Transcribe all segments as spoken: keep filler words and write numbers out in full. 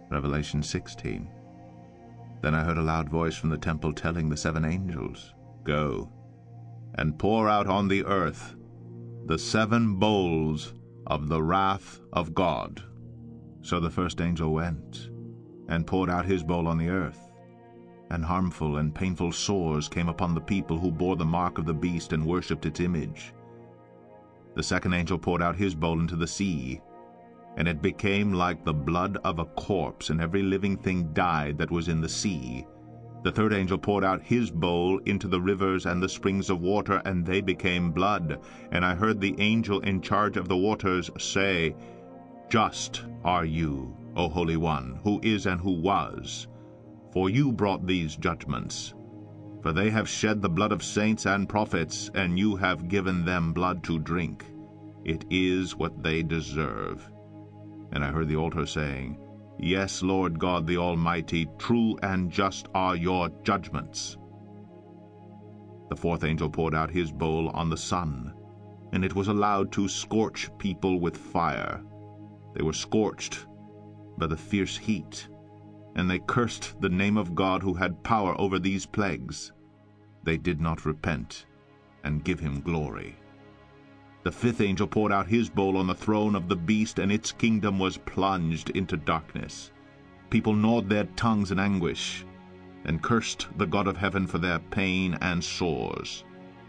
Revelation sixteen. Then I heard a loud voice from the temple telling the seven angels, "Go, and pour out on the earth the seven bowls of the wrath of God." So the first angel went, and poured out his bowl on the earth, and harmful and painful sores came upon the people who bore the mark of the beast and worshipped its image. The second angel poured out his bowl into the sea, and it became like the blood of a corpse, and every living thing died that was in the sea. The third angel poured out his bowl into the rivers and the springs of water, and they became blood. And I heard the angel in charge of the waters say, "Just are you, O Holy One, who is and who was, for you brought these judgments. For they have shed the blood of saints and prophets, and you have given them blood to drink. It is what they deserve." And I heard the altar saying, "Yes, Lord God the Almighty, true and just are your judgments." The fourth angel poured out his bowl on the sun, and it was allowed to scorch people with fire. They were scorched by the fierce heat, and they cursed the name of God who had power over these plagues. They did not repent and give him glory. The fifth angel poured out his bowl on the throne of the beast, and its kingdom was plunged into darkness. People gnawed their tongues in anguish, and cursed the God of heaven for their pain and sores.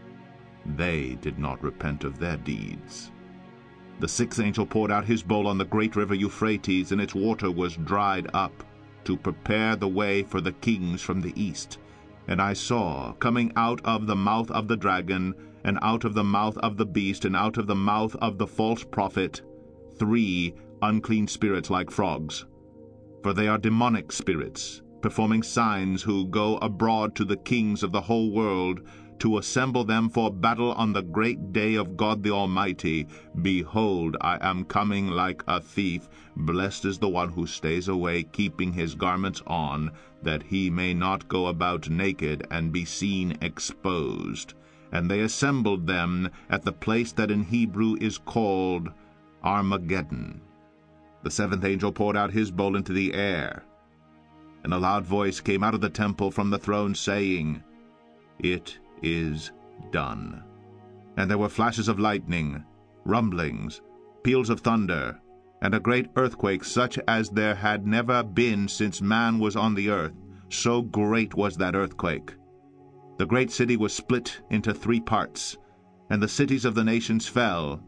They did not repent of their deeds. The sixth angel poured out his bowl on the great river Euphrates, and its water was dried up, to prepare the way for the kings from the east. And I saw, coming out of the mouth of the dragon, and out of the mouth of the beast, and out of the mouth of the false prophet, three unclean spirits like frogs. For they are demonic spirits, performing signs, who go abroad to the kings of the whole world, to assemble them for battle on the great day of God the Almighty. Behold, I am coming like a thief. Blessed is the one who stays away, keeping his garments on, that he may not go about naked and be seen exposed. And they assembled them at the place that in Hebrew is called Armageddon. The seventh angel poured out his bowl into the air, and a loud voice came out of the temple from the throne, saying, "It is done." And there were flashes of lightning, rumblings, peals of thunder, and a great earthquake, such as there had never been since man was on the earth. So great was that earthquake. The great city was split into three parts, and the cities of the nations fell.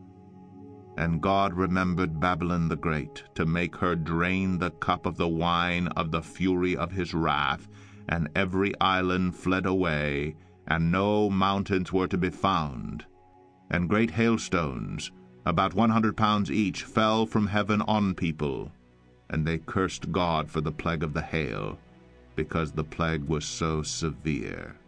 And God remembered Babylon the Great, to make her drain the cup of the wine of the fury of his wrath. And every island fled away, and no mountains were to be found. And great hailstones, about one hundred pounds each, fell from heaven on people. And they cursed God for the plague of the hail, because the plague was so severe.